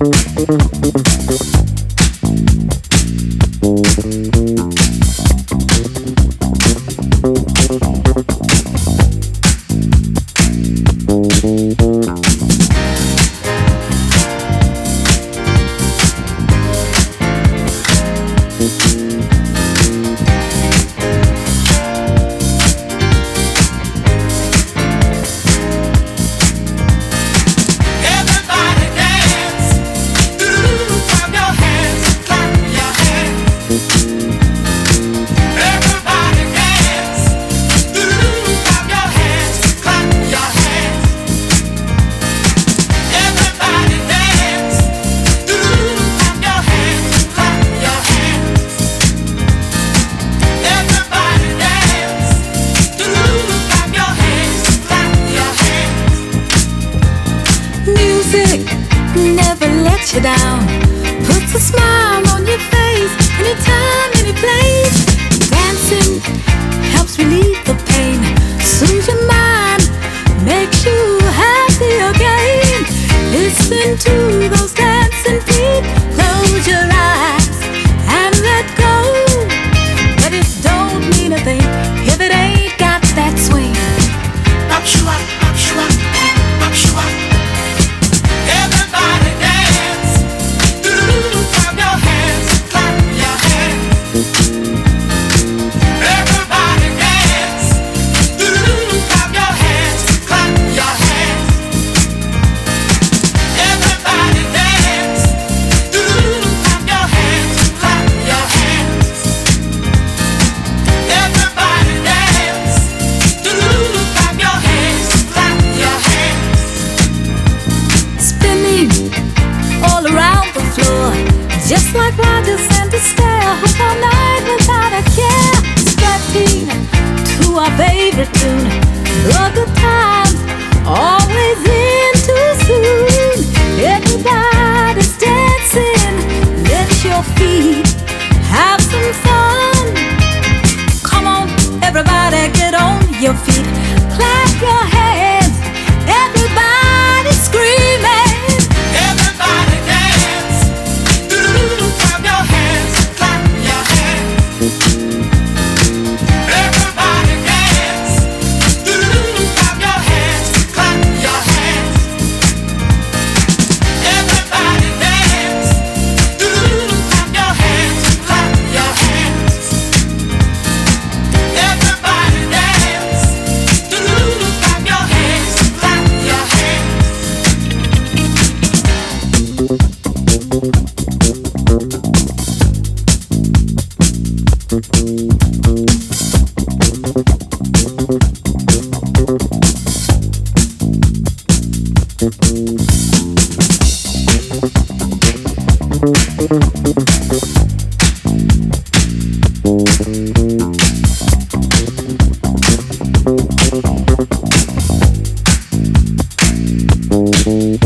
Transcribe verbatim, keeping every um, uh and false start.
You down, puts a smile on your face, anytime, any place. Dancing helps relieve the pain, soothes your mind, makes you happy again. Listen to those dancing feet, close your eyes and let go. But it don't mean a thing if it ain't got that swing. Up you up, up you up, up you up. Everybody dance. Clap your hands, clap your hands. Everybody dance. Clap your hands, clap your hands. Everybody dance. Clap your hands, clap your hands. Everybody dance. Clap your hands, clap your hands. Spinning all around the floor, just like Rogers and Astaire, hook all night without a care. Stepping to our favorite tune, the good times always in too soon. Everybody's dancing, let your feet have some fun. Come on, everybody, get on your feet, clap your hands, everybody screaming. Everybody dance. Clap your hands, clap your hands. Everybody dance. Clap your hands, clap your hands. Everybody dance. Clap your hands, clap your hands. Everybody dance. Clap your hands, clap your hands. Thank